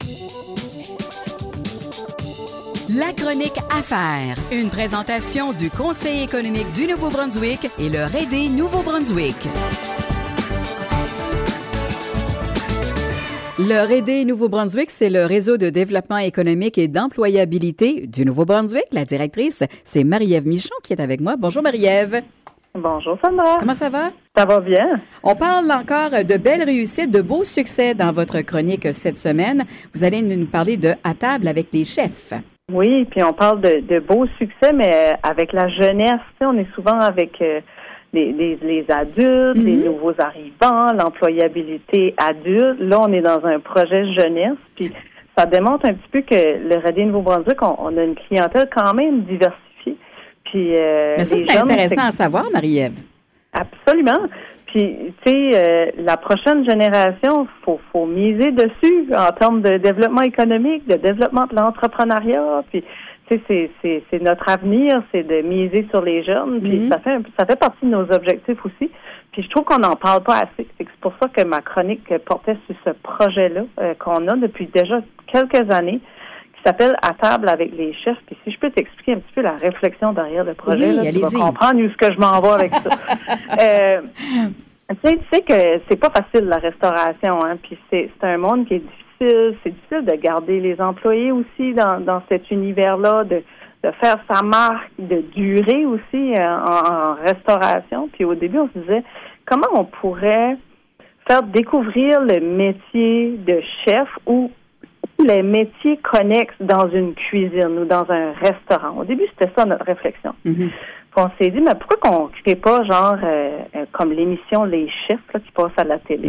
La chronique Affaires, une présentation du Conseil économique du Nouveau-Brunswick et le REDE Nouveau-Brunswick. Le REDE Nouveau-Brunswick, c'est le réseau de développement économique et d'employabilité du Nouveau-Brunswick. La directrice, c'est Marie-Ève Michon qui est avec moi. Bonjour Marie-Ève. Bonjour Sandra. Comment ça va? Ça va bien. On parle encore de belles réussites, de beaux succès dans votre chronique cette semaine. Vous allez nous parler de À table avec les chefs. Oui, puis on parle de beaux succès, mais avec la jeunesse. Tu sais, on est souvent avec les adultes, les nouveaux arrivants, l'employabilité adulte. Là, on est dans un projet jeunesse, puis ça démontre un petit peu que le REDE Nouveau-Brunswick, on a une clientèle quand même diversifiée. Puis, mais ça, c'est intéressant à savoir, Marie-Ève. Absolument. Puis, tu sais, la prochaine génération, faut miser dessus en termes de développement économique, de développement de l'entrepreneuriat. Puis, tu sais, c'est notre avenir, c'est de miser sur les jeunes. Puis, ça fait partie de nos objectifs aussi. Puis, je trouve qu'on n'en parle pas assez. C'est pour ça que ma chronique portait sur ce projet-là qu'on a depuis déjà quelques années, qui s'appelle À table avec les chefs. Puis si je peux t'expliquer un petit peu la réflexion derrière le projet, oui, là, tu vas comprendre où est-ce que je m'en vais avec ça. Tu sais que c'est pas facile la restauration, hein. Puis c'est un monde qui est difficile. C'est difficile de garder les employés aussi dans cet univers-là, de faire sa marque, de durer aussi en restauration. Puis au début, on se disait comment on pourrait faire découvrir le métier de chef ou les métiers connexes dans une cuisine ou dans un restaurant. Au début, c'était ça notre réflexion. On s'est dit, mais pourquoi qu'on ne crée pas, genre, comme l'émission Les Chefs là, qui passe à la télé,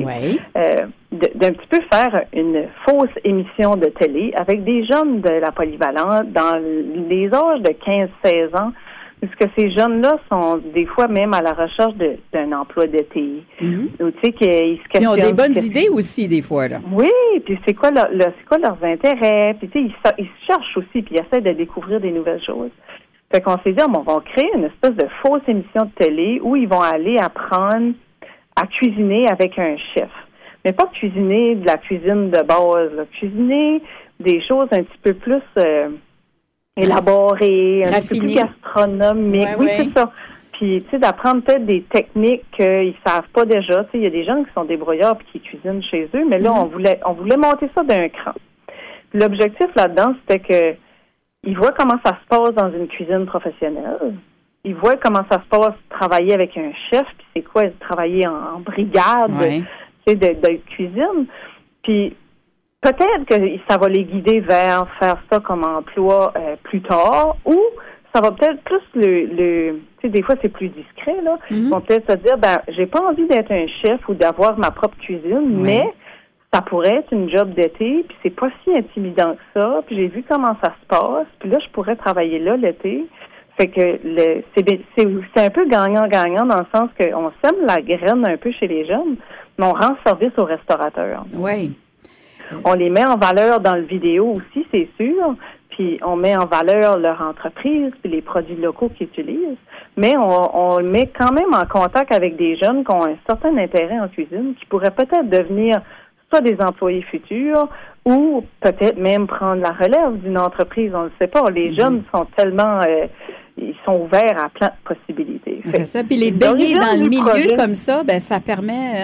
d'un petit peu faire une fausse émission de télé avec des jeunes de la polyvalente dans les âges de 15-16 ans, puisque ces jeunes-là sont des fois même à la recherche d'un emploi d'été. Ou tu sais qu'ils se questionnent. Ils ont des bonnes idées aussi, des fois, là. Oui, puis c'est quoi leurs intérêts, puis tu sais, ils se cherchent aussi, puis ils essaient de découvrir des nouvelles choses. Fait qu'on s'est dit, on va créer une espèce de fausse émission de télé où ils vont aller apprendre à cuisiner avec un chef. Mais pas cuisiner de la cuisine de base, là. Cuisiner des choses un petit peu plus élaborées, un petit peu plus gastronomiques. Oui, c'est ça. Puis, tu sais, d'apprendre peut-être des techniques qu'ils savent pas déjà. Tu sais, il y a des gens qui sont débrouillards puis qui cuisinent chez eux, mais là, on voulait monter ça d'un cran. Puis l'objectif là-dedans, c'était que ils voient comment ça se passe dans une cuisine professionnelle. Ils voient comment ça se passe travailler avec un chef, puis c'est quoi travailler en brigade, tu sais, de cuisine. Puis peut-être que ça va les guider vers faire ça comme emploi plus tard, ou ça va peut-être plus tu sais, des fois c'est plus discret, là. Ils vont peut-être se dire, j'ai pas envie d'être un chef ou d'avoir ma propre cuisine, mais ça pourrait être une job d'été, puis c'est pas si intimidant que ça, puis j'ai vu comment ça se passe, puis là, je pourrais travailler là l'été. Fait que c'est un peu gagnant-gagnant dans le sens qu'on sème la graine un peu chez les jeunes, mais on rend service aux restaurateurs. Oui. On les met en valeur dans le vidéo aussi, c'est sûr, puis on met en valeur leur entreprise, puis les produits locaux qu'ils utilisent, mais on met quand même en contact avec des jeunes qui ont un certain intérêt en cuisine, qui pourraient peut-être devenir soit des employés futurs ou peut-être même prendre la relève d'une entreprise, on ne le sait pas. Les jeunes sont tellement... ils sont ouverts à plein de possibilités. C'est ça. Puis les baigner dans le milieu comme ça, ça permet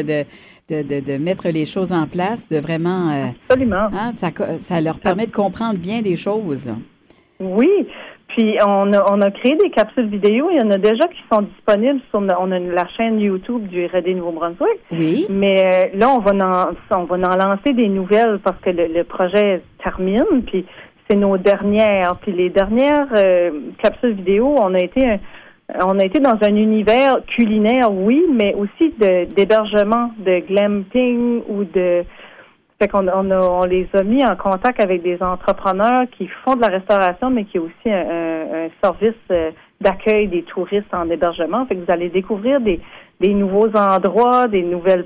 de mettre les choses en place, de vraiment... Absolument. Ça leur permet de comprendre bien des choses. Oui. Puis, on a créé des capsules vidéo. Il y en a déjà qui sont disponibles on a la chaîne YouTube du REDE Nouveau-Brunswick. Oui. Mais là, on va en lancer des nouvelles parce que le projet termine. Puis, c'est nos dernières. Puis, les dernières capsules vidéo, on a été dans un univers culinaire, oui, mais aussi d'hébergement, de glamping ou de... Fait qu'on on les a mis en contact avec des entrepreneurs qui font de la restauration, mais qui ont aussi un service d'accueil des touristes en hébergement. Fait que vous allez découvrir des nouveaux endroits, des nouvelles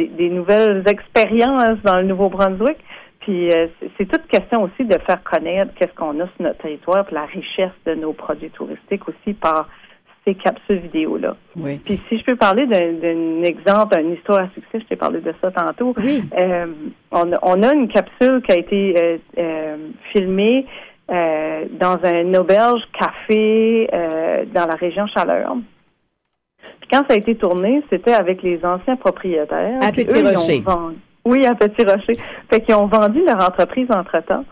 expériences dans le Nouveau-Brunswick. Puis c'est toute question aussi de faire connaître qu'est-ce qu'on a sur notre territoire, puis la richesse de nos produits touristiques aussi par ces capsules vidéo-là. Oui. Puis si je peux parler d'un exemple, une histoire à succès, je t'ai parlé de ça tantôt. Oui. On a une capsule qui a été filmée dans un auberge café dans la région Chaleur. Puis quand ça a été tourné, c'était avec les anciens propriétaires. À Petit-Rocher. Oui, à Petit-Rocher. Fait qu'ils ont vendu leur entreprise entre-temps.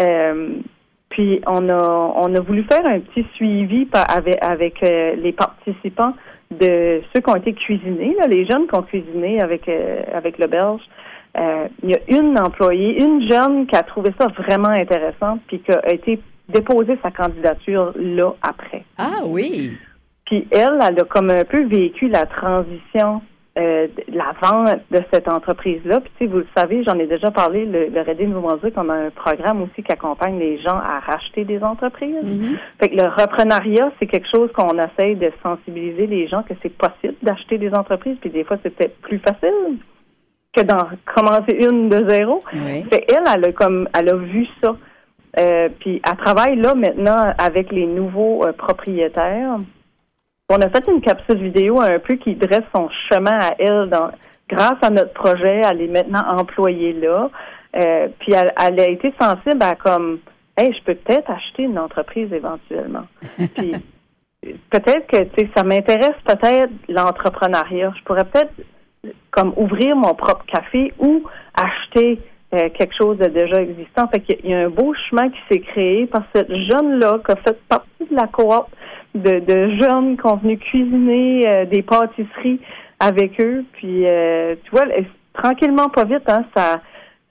Puis on a voulu faire un petit suivi avec les participants de ceux qui ont été cuisinés, là, les jeunes qui ont cuisiné avec l'auberge. Il y a une employée, une jeune qui a trouvé ça vraiment intéressant puis qui a été déposé sa candidature là après. Ah oui! Puis elle a comme un peu vécu la transition la vente de cette entreprise-là. Puis, tu sais, vous le savez, j'en ai déjà parlé, le Redé Nouveau-Brunswick, on a un programme aussi qui accompagne les gens à racheter des entreprises. Mm-hmm. Fait que le reprenariat, c'est quelque chose qu'on essaye de sensibiliser les gens que c'est possible d'acheter des entreprises. Puis des fois, c'est peut-être plus facile que d'en commencer une de zéro. Oui. Fait elle a vu ça. Puis elle travaille là maintenant avec les nouveaux propriétaires. On a fait une capsule vidéo un peu qui dresse son chemin à elle grâce à notre projet. Elle est maintenant employée là. Puis elle a été sensible à comme, hey, je peux peut-être acheter une entreprise éventuellement. Puis peut-être que, tu sais, ça m'intéresse peut-être l'entrepreneuriat. Je pourrais peut-être comme ouvrir mon propre café ou acheter quelque chose de déjà existant. Fait qu'il y a un beau chemin qui s'est créé par cette jeune-là qui a fait partie de la cohorte de jeunes qui sont venus cuisiner des pâtisseries avec eux. Puis, tu vois, tranquillement, pas vite, hein, ça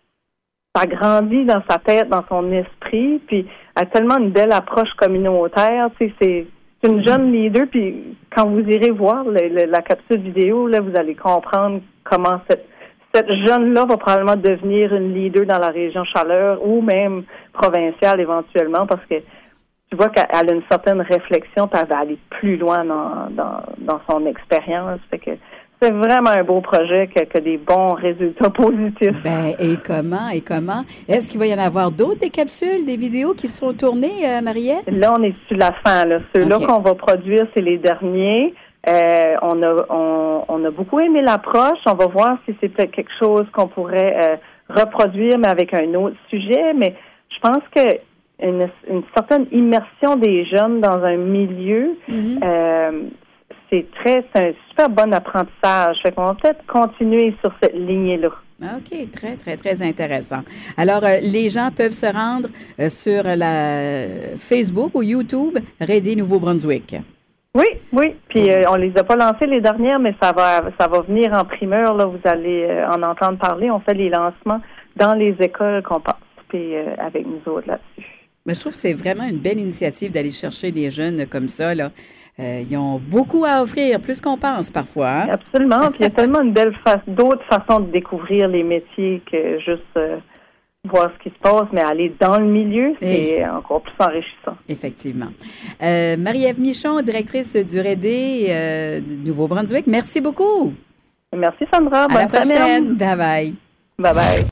grandit dans sa tête, dans son esprit. Puis, elle a tellement une belle approche communautaire. Tu sais, c'est une jeune leader. Puis, quand vous irez voir la capsule vidéo, là, vous allez comprendre comment cette jeune-là va probablement devenir une leader dans la région Chaleur ou même provinciale éventuellement parce que tu vois qu'elle a une certaine réflexion puis elle va aller plus loin dans son expérience. Fait que c'est vraiment un beau projet qui a des bons résultats positifs. Ben, et comment? Est-ce qu'il va y en avoir d'autres, des capsules, des vidéos qui seront tournées, Marielle? Là, on est sur la fin. Là. Ceux-là qu'on va produire, c'est les derniers. On a beaucoup aimé l'approche. On va voir si c'est peut-être quelque chose qu'on pourrait reproduire, mais avec un autre sujet. Mais je pense que une certaine immersion des jeunes dans un milieu, c'est un super bon apprentissage. Fait qu'on va peut-être continuer sur cette lignée-là. OK, très, très, très intéressant. Alors, les gens peuvent se rendre sur la Facebook ou YouTube Redé Nouveau-Brunswick. Oui. Puis on les a pas lancées les dernières, mais ça va venir en primeur. Là, vous allez en entendre parler. On fait les lancements dans les écoles qui ont participé avec nous autres là-dessus. Mais je trouve que c'est vraiment une belle initiative d'aller chercher les jeunes comme ça, là. Ils ont beaucoup à offrir, plus qu'on pense parfois. Hein? Absolument. Puis il y a tellement d'autres façons de découvrir les métiers que juste voir ce qui se passe, mais aller dans le milieu, c'est encore plus enrichissant. Effectivement. Marie-Ève Michon, directrice du Redé Nouveau-Brunswick, merci beaucoup. Merci Sandra. À la prochaine. Bye bye. Bye bye.